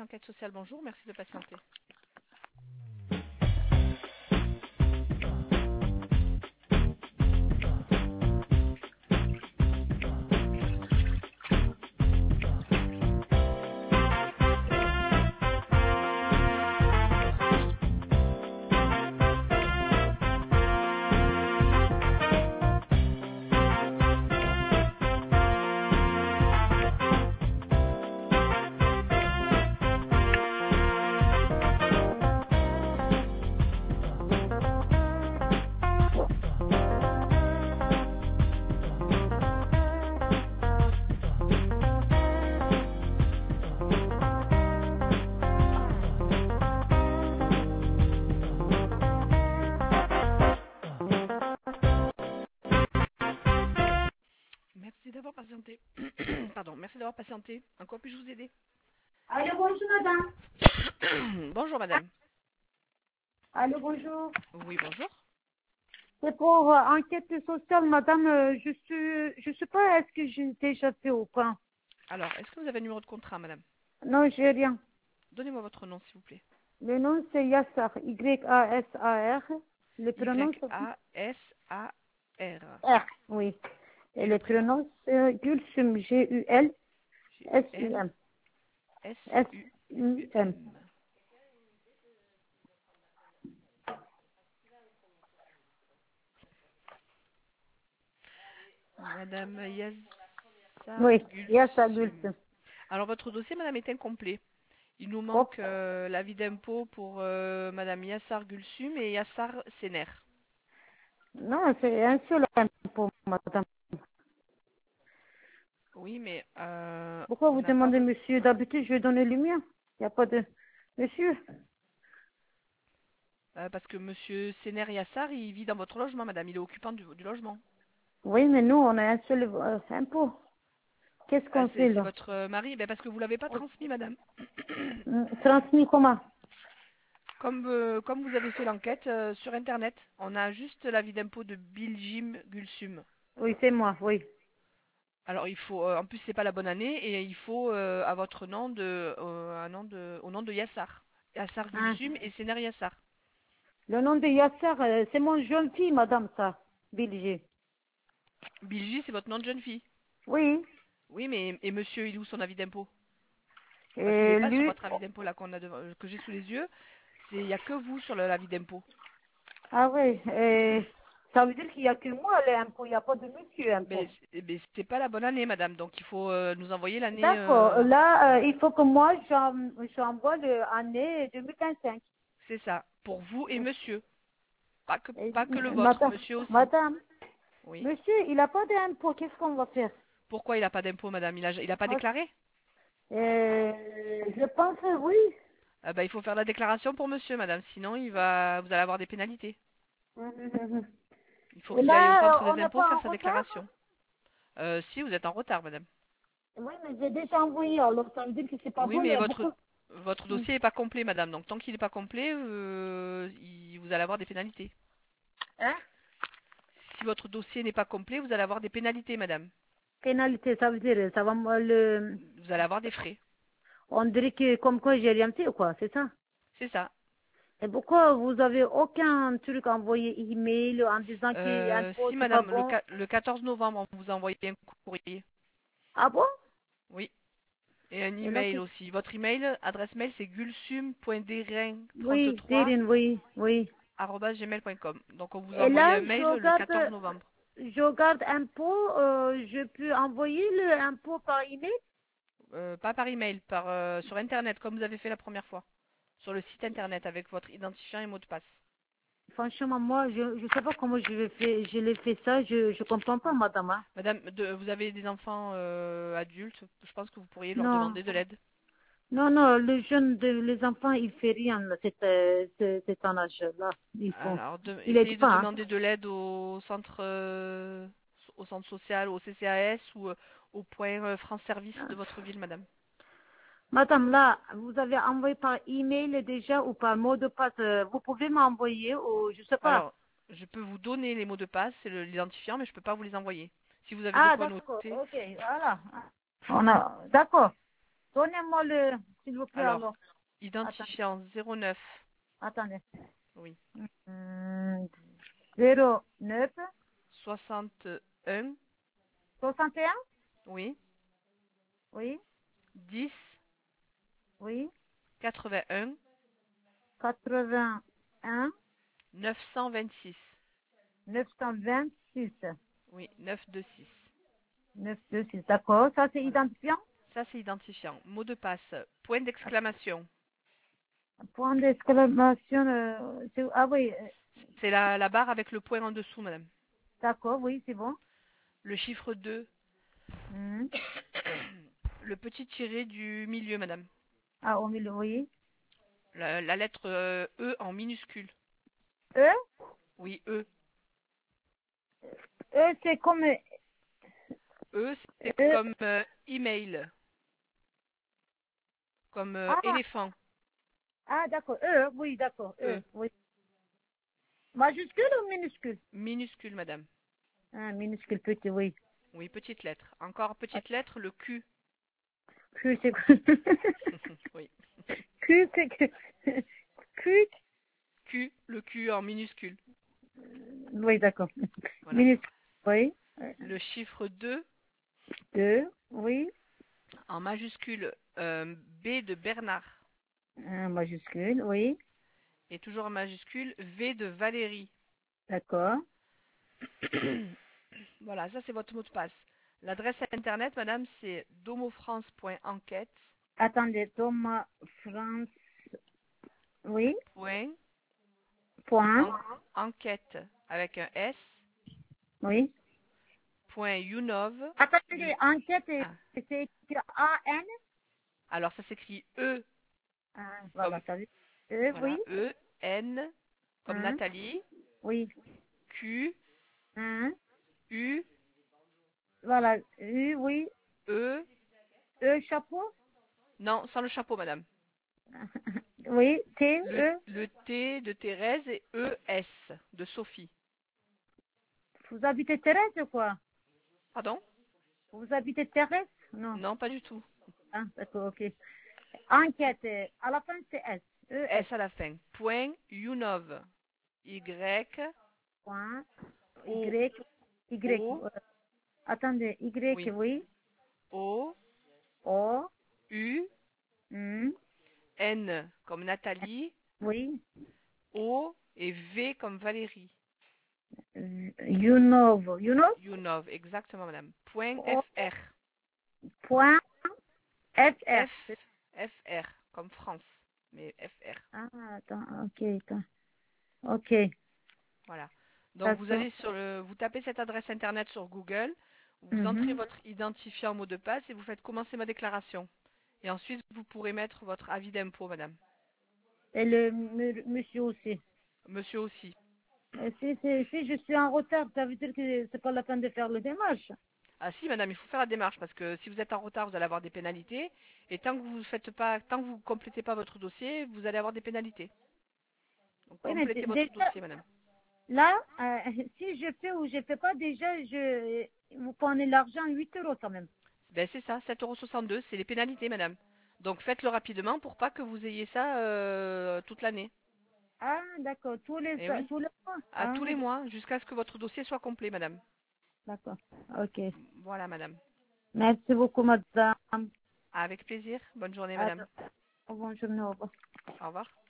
enquête sociale, bonjour, merci de patienter. Merci d'avoir patienté. Pardon, merci d'avoir patienté. En quoi puis-je vous aider? Allô, bonjour madame. Bonjour madame. Allô, bonjour. Oui, bonjour. C'est pour enquête sociale, madame. Je sais pas, est-ce que j'ai déjà fait ou pas? Alors, est-ce que vous avez un numéro de contrat, madame? Non, j'ai rien. Donnez-moi votre nom, s'il vous plaît. Le nom, c'est Yassar. Y-A-S-A-R. Le prénom, c'est Y-A-S-A-R. R. Oui. Et Et le le prénom? prénom, c'est Gulsum. G-U-L-S-U-M. S-U-M. G-U-L-S-U-M. Madame Yassar Oui, Yassar Gulsum. Gulsum. Alors, votre dossier, madame, est incomplet. Il nous Oh, manque l'avis d'impôt pour madame Yassar Gulsum et Yassar Sener. non, c'est un seul impôt, madame. Oui, mais Pourquoi on vous n'a pas demandez votre... monsieur? D'habitude, je vais donner le mien. Il n'y a pas de monsieur. parce que monsieur Sener Yassar, il vit dans votre logement, madame. Il est occupant du logement. Oui, mais nous, on a un seul impôt. Qu'est-ce qu'on fait C'est là? votre mari? Ben, parce que vous l'avez pas transmis, madame. Transmis comment? Comme vous avez fait l'enquête sur Internet, on a juste l'avis d'impôt de Biljim Gulsum. Oui, c'est moi, oui. Alors il faut, en plus c'est pas la bonne année et il faut à votre nom au nom de Yassar, Yassar Hein? Gulsum et Sener Yassar. Le nom de Yasser, c'est mon jeune fille, madame, ça. Bilge. Bilgi, c'est votre nom de jeune fille. Oui. Oui, mais et monsieur, il est où son avis d'impôt? Parce qu'il n'est Et pas sur lui, votre avis d'impôt là que j'ai sous les yeux. Il y a que vous sur l'avis d'impôt. ah oui, ça veut dire qu'il n'y a que moi l'impôt, il n'y a pas de monsieur impôt. Mais c'est pas la bonne année, madame. Donc il faut nous envoyer l'année. D'accord, là, il faut que moi, j'envoie l'année 2025. C'est ça. Pour vous et monsieur. Et, Pas que le vôtre, madame, monsieur aussi. madame, Oui. monsieur, il n'a pas d'impôt, qu'est-ce qu'on va faire? Pourquoi il n'a pas d'impôt, madame? Il a pas déclaré? Je pense que oui. Ah bah, il faut faire la déclaration pour monsieur, madame. Sinon, vous allez avoir des pénalités. Il faut Et qu'il aille au là, centre on des n'est impôts pas faire en sa retard? déclaration. Si, vous êtes en retard, madame. Oui, mais j'ai déjà envoyé, alors ça veut dire que c'est pas Oui, bon, il y mais a beaucoup. votre Hmm. dossier n'est pas complet, madame. Donc, tant qu'il n'est pas complet, vous allez avoir des pénalités. Hein? Si votre dossier n'est pas complet, vous allez avoir des pénalités, madame. Pénalité, ça veut dire, ça va Vous allez avoir des frais. on dirait que comme quoi j'ai rien fait ou quoi, c'est ça? C'est ça. Et pourquoi vous avez aucun truc envoyé email en disant qu'un pot Si, c'est pas madame, bon? le 14 novembre, on vous a envoyé un courrier. Ah bon? Oui. Et un Et là, email aussi. Votre email, adresse mail, c'est oui, gulsum.derin33@gmail.com. Dérine, oui, oui. Donc, on vous a Et envoyé là, un mail le 14 novembre. je garde un pot, je peux envoyer le impôt par email? Pas par email, sur Internet, comme vous avez fait la première fois. Sur le site Internet, avec votre identifiant et mot de passe. Franchement, moi, je ne sais pas comment je l'ai fait ça, je comprends pas, madame. Hein. Madame, vous avez des enfants adultes, je pense que vous pourriez leur Non, demander de l'aide. non, non, les jeunes, les enfants, ils font rien, là, cet âge-là. Alors, Il aide essayez de pas, hein. demander de l'aide au centre social, au CCAS ou au point France Service de votre ville, madame. Madame, là, vous avez envoyé par email déjà ou par mot de passe. Vous pouvez m'envoyer ou je sais pas. Alors, je peux vous donner les mots de passe et l'identifiant, mais je ne peux pas vous les envoyer. Si vous avez de Ah, quoi d'accord, noter. ok, voilà. D'accord. Donnez-moi le, s'il vous plaît, Alors, alors. identifiant 09, Attendez. oui, Hum, 09, 61, 61, oui, oui, 10, oui, 81, 81, 926. 926, Oui, 926. 926, d'accord. Ça, c'est Voilà. identifiant. Ça, c'est identifiant. Mot de passe, point d'exclamation. Point d'exclamation. Ah oui, C'est la barre avec le point en dessous, madame. d'accord, oui, c'est bon. Le chiffre 2, Hum. le petit tiré du milieu, madame. Ah, au milieu, oui. La lettre E en minuscule. E, Oui, E. E, c'est comme E, c'est E. comme email, comme Ah, éléphant. ah, d'accord. E, oui, d'accord. E, E, oui. Majuscule ou minuscule? minuscule, madame. Ah, minuscule petit, oui. Oui, petite lettre. Encore Ah, petite lettre, le Q. Q, c'est quoi? Oui. Q, c'est que. Q, Q, le Q en minuscule. oui, d'accord. Voilà. Minuscule, oui. Le chiffre 2 Deux, oui. en majuscule, B de Bernard. Un majuscule, oui. Et toujours en majuscule, V de Valérie. D'accord. Voilà, ça c'est votre mot de passe. L'adresse internet, madame, c'est domofrance.enquête. Attendez, Thomas France, oui. Point, Point, enquête avec un S. oui. Point YouNov. Attendez, enquête, Ah, c'est écrit A-N. alors ça s'écrit E Ah, comme voilà, t'as vu. E, voilà oui. E N comme Hein, Nathalie. oui. Q Hein, U voilà. U, oui. E. E, chapeau. Non, sans le chapeau, madame. Oui. T, Le, E. le T de Thérèse et E S de Sophie. Vous habitez Thérèse, quoi? Pardon? Vous habitez Thérèse? Non. Non, pas du tout. Ah, d'accord, ok. Enquête, à la fin, c'est S. E, S. S à la fin. Point YouNov. Y Point. O Y. Y. O Attendez, Y, oui. oui. O O. U Hmm, N comme Nathalie. oui. O et V comme Valérie. Yunov. Yunov. YouNov, exactement, madame. Point O. FR. Point. FR. FR comme France, mais FR. Ah, attends, ok, attends. Ok, Voilà. Donc vous d'accord. allez vous tapez cette adresse internet sur Google, vous entrez Mhm. votre identifiant mot de passe et vous faites commencer ma déclaration. Et ensuite vous pourrez mettre votre avis d'impôt, madame. Et le monsieur aussi. Monsieur aussi. Si je suis en retard, ça veut dire que c'est pas la peine de faire le démarche. Ah si, madame, il faut faire la démarche parce que si vous êtes en retard, vous allez avoir des pénalités. Et tant que vous complétez pas votre dossier, vous allez avoir des pénalités. Donc Oui, mais complétez votre déjà, dossier, madame. là, si je fais ou je fais pas, déjà, vous prenez l'argent 8 euros quand même. Ben c'est ça, 7,62 €, c'est les pénalités, madame. Donc faites-le rapidement pour pas que vous ayez ça toute l'année. Ah, d'accord, Eh oui, tous les mois. à Ah, tous les mois, jusqu'à ce que votre dossier soit complet, madame. d'accord. Ok. Voilà, madame. Merci beaucoup, madame. Avec plaisir. Bonne journée, À, madame. bonne journée, au revoir. Au revoir.